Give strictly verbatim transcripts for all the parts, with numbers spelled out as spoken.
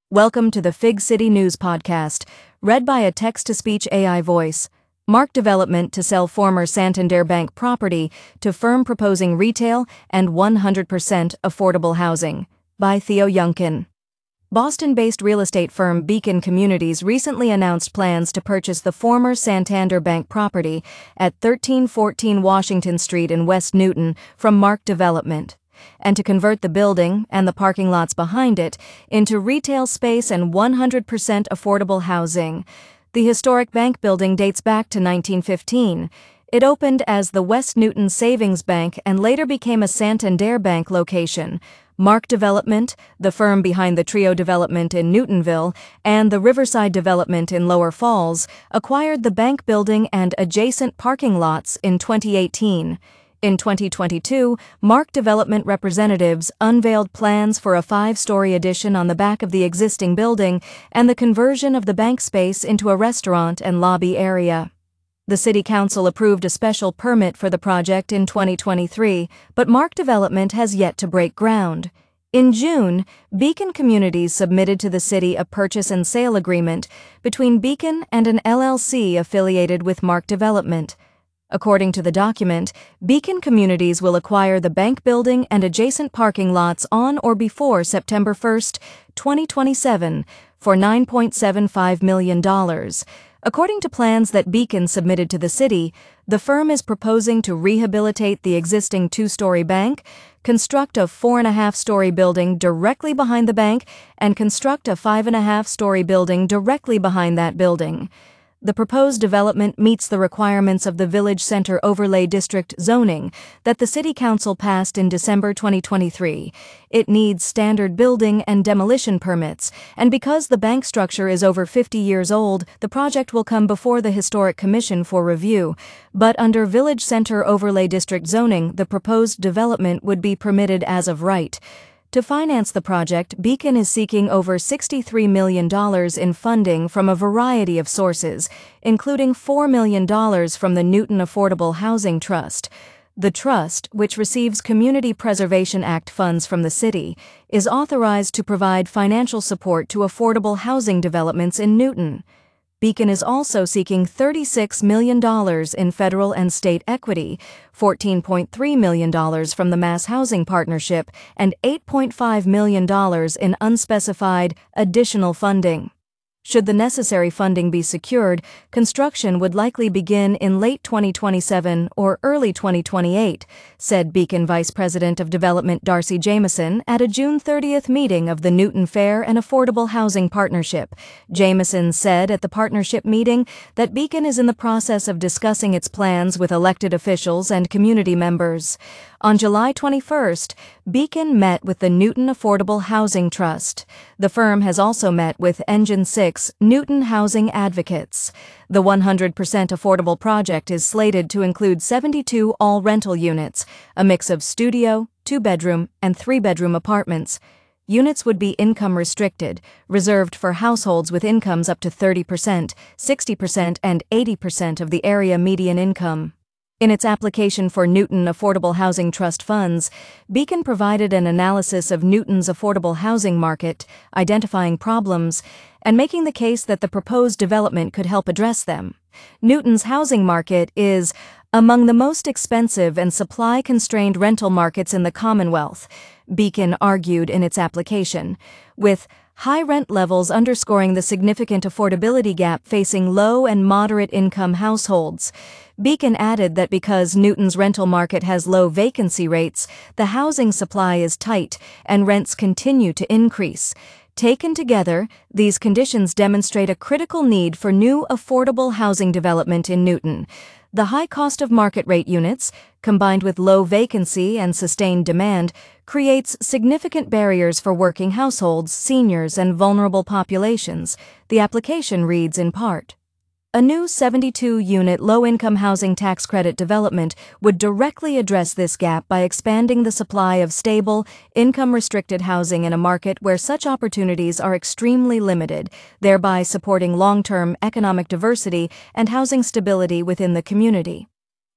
Welcome to the Fig City News Podcast, read by a text-to-speech A I voice. Mark development to sell former Santander Bank property to firm proposing retail and one hundred percent affordable housing, by Theo Youngkin. Boston-based real estate firm Beacon Communities recently announced plans to purchase the former Santander Bank property at thirteen fourteen Washington Street in West Newton from Mark Development, and to convert the building and the parking lots behind it into retail space and one hundred percent affordable housing. The historic bank building dates back to nineteen fifteen. It opened as the West Newton Savings Bank and later became a Santander Bank location. Mark Development, the firm behind the Trio development in Newtonville and the Riverside development in Lower Falls, acquired the bank building and adjacent parking lots in twenty eighteen. In twenty twenty-two, Mark Development representatives unveiled plans for a five-story addition on the back of the existing building and the conversion of the bank space into a restaurant and lobby area. The City Council approved a special permit for the project in twenty twenty-three, but Mark Development has yet to break ground. In June, Beacon Communities submitted to the city a purchase and sale agreement between Beacon and an L L C affiliated with Mark Development. According to the document, Beacon Communities will acquire the bank building and adjacent parking lots on or before September first, twenty twenty-seven, for nine point seven five million dollars. According to plans that Beacon submitted to the city, the firm is proposing to rehabilitate the existing two-story bank, construct a four-and-a-half-story building directly behind the bank, and construct a five-and-a-half-story building directly behind that building. The proposed development meets the requirements of the Village Center Overlay District zoning that the City Council passed in December twenty twenty-three. It needs standard building and demolition permits, and because the bank structure is over fifty years old, the project will come before the Historic Commission for review. But under Village Center Overlay District zoning, the proposed development would be permitted as of right. To finance the project, Beacon is seeking over sixty-three million dollars in funding from a variety of sources, including four million dollars from the Newton Affordable Housing Trust. The trust, which receives Community Preservation Act funds from the city, is authorized to provide financial support to affordable housing developments in Newton. Beacon is also seeking thirty-six million dollars in federal and state equity, fourteen point three million dollars from the Mass Housing Partnership, and eight point five million dollars in unspecified additional funding. Should the necessary funding be secured, construction would likely begin in late twenty twenty-seven or early twenty twenty-eight, said Beacon Vice President of Development Darcy Jameson at a June thirtieth meeting of the Newton Fair and Affordable Housing Partnership. Jameson said at the partnership meeting that Beacon is in the process of discussing its plans with elected officials and community members. On July twenty-first, Beacon met with the Newton Affordable Housing Trust. The firm has also met with Engine six Newton Housing Advocates. The one hundred percent affordable project is slated to include seventy-two all-rental units, a mix of studio, two-bedroom, and three-bedroom apartments. Units would be income-restricted, reserved for households with incomes up to thirty percent, sixty percent, and eighty percent of the area median income. In its application for Newton Affordable Housing Trust funds, Beacon provided an analysis of Newton's affordable housing market, identifying problems, and making the case that the proposed development could help address them. Newton's housing market is among the most expensive and supply-constrained rental markets in the Commonwealth, Beacon argued in its application, with high rent levels underscoring the significant affordability gap facing low and moderate-income households. Beacon added that because Newton's rental market has low vacancy rates, the housing supply is tight and rents continue to increase. Taken together, these conditions demonstrate a critical need for new affordable housing development in Newton. The high cost of market rate units, combined with low vacancy and sustained demand, creates significant barriers for working households, seniors, and vulnerable populations, the application reads in part. A new seventy-two unit low-income housing tax credit development would directly address this gap by expanding the supply of stable, income-restricted housing in a market where such opportunities are extremely limited, thereby supporting long-term economic diversity and housing stability within the community.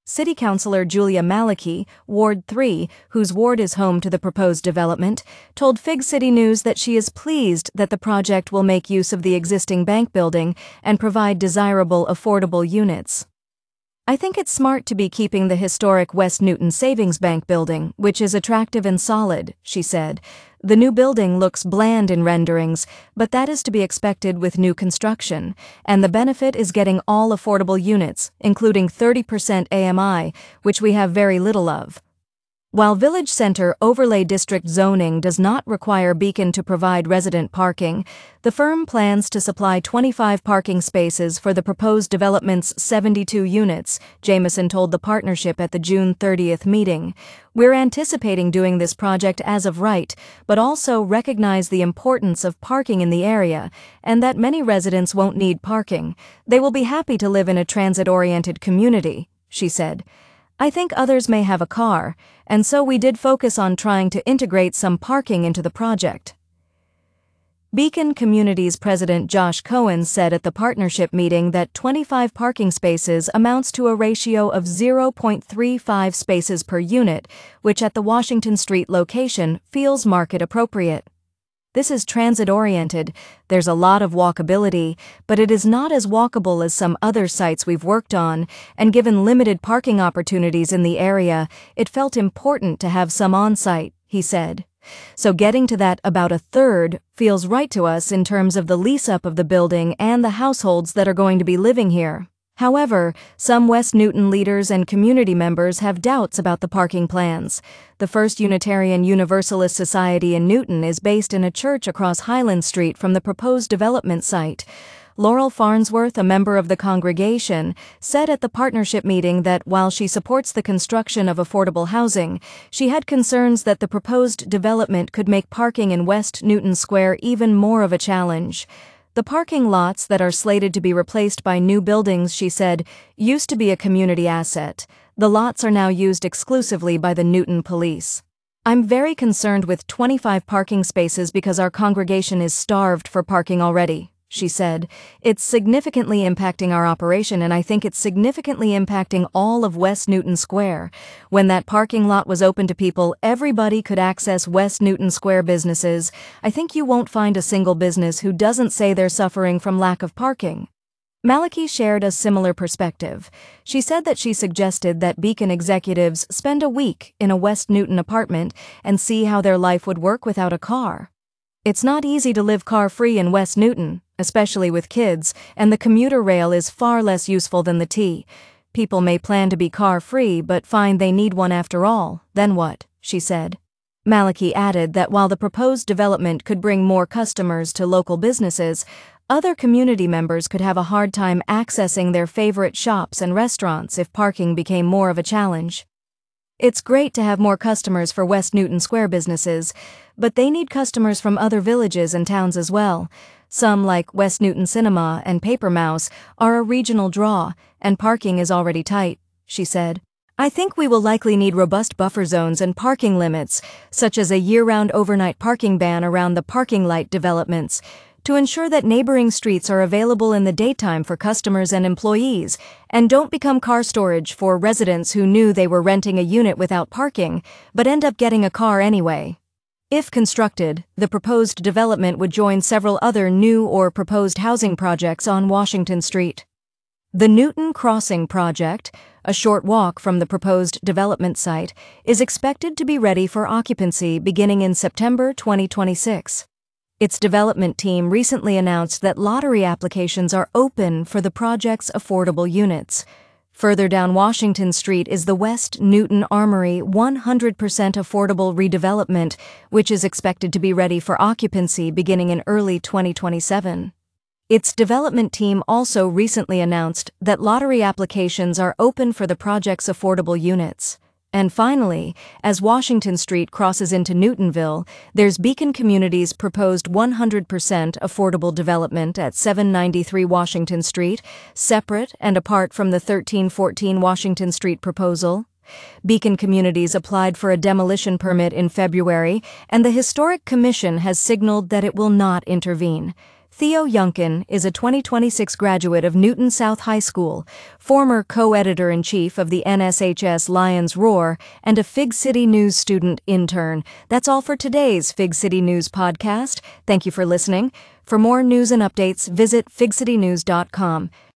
City Councilor Julia Maliki, Ward three, whose ward is home to the proposed development, told Fig City News that she is pleased that the project will make use of the existing bank building and provide desirable, affordable units. "I think it's smart to be keeping the historic West Newton Savings Bank building, which is attractive and solid," she said. "The new building looks bland in renderings, but that is to be expected with new construction, and the benefit is getting all affordable units, including thirty percent A M I, which we have very little of." While Village Center Overlay District zoning does not require Beacon to provide resident parking, the firm plans to supply twenty-five parking spaces for the proposed development's seventy-two units, Jameson told the partnership at the June thirtieth meeting. "We're anticipating doing this project as of right, but also recognize the importance of parking in the area and that many residents won't need parking. They will be happy to live in a transit-oriented community," she said. "I think others may have a car, and so we did focus on trying to integrate some parking into the project." Beacon Communities President Josh Cohen said at the partnership meeting that twenty-five parking spaces amounts to a ratio of zero point three five spaces per unit, which at the Washington Street location feels market appropriate. "This is transit-oriented, there's a lot of walkability, but it is not as walkable as some other sites we've worked on, and given limited parking opportunities in the area, it felt important to have some on-site," he said. "So getting to that about a third feels right to us in terms of the lease-up of the building and the households that are going to be living here." However, some West Newton leaders and community members have doubts about the parking plans. The First Unitarian Universalist Society in Newton is based in a church across Highland Street from the proposed development site. Laurel Farnsworth, a member of the congregation, said at the partnership meeting that while she supports the construction of affordable housing, she had concerns that the proposed development could make parking in West Newton Square even more of a challenge. "The parking lots that are slated to be replaced by new buildings," she said, "used to be a community asset. The lots are now used exclusively by the Newton Police. I'm very concerned with twenty-five parking spaces because our congregation is starved for parking already," she said. "It's significantly impacting our operation, and I think it's significantly impacting all of West Newton Square. When that parking lot was open to people, everybody could access West Newton Square businesses. I think you won't find a single business who doesn't say they're suffering from lack of parking." Maliki shared a similar perspective. She said that she suggested that Beacon executives spend a week in a West Newton apartment and see how their life would work without a car. "It's not easy to live car-free in West Newton, especially with kids, and the commuter rail is far less useful than the T. People may plan to be car-free but find they need one after all, then what?" she said. Maliki added that while the proposed development could bring more customers to local businesses, other community members could have a hard time accessing their favorite shops and restaurants if parking became more of a challenge. "It's great to have more customers for West Newton Square businesses, but they need customers from other villages and towns as well. Some, like West Newton Cinema and Paper Mouse, are a regional draw, and parking is already tight," she said. "I think we will likely need robust buffer zones and parking limits, such as a year-round overnight parking ban around the parking light developments, to ensure that neighboring streets are available in the daytime for customers and employees, and don't become car storage for residents who knew they were renting a unit without parking, but end up getting a car anyway." If constructed, the proposed development would join several other new or proposed housing projects on Washington Street. The Newton Crossing project, a short walk from the proposed development site, is expected to be ready for occupancy beginning in September twenty twenty-six. Its development team recently announced that lottery applications are open for the project's affordable units. Further down Washington Street is the West Newton Armory one hundred percent affordable redevelopment, which is expected to be ready for occupancy beginning in early twenty twenty-seven. Its development team also recently announced that lottery applications are open for the project's affordable units. And finally, as Washington Street crosses into Newtonville, there's Beacon Communities' proposed one hundred percent affordable development at seven ninety-three Washington Street, separate and apart from the thirteen fourteen Washington Street proposal. Beacon Communities applied for a demolition permit in February, and the Historic Commission has signaled that it will not intervene. Theo Youngkin is a twenty twenty-six graduate of Newton South High School, former co-editor-in-chief of the N S H S Lion's Roar, and a Fig City News student intern. That's all for today's Fig City News podcast. Thank you for listening. For more news and updates, visit fig city news dot com.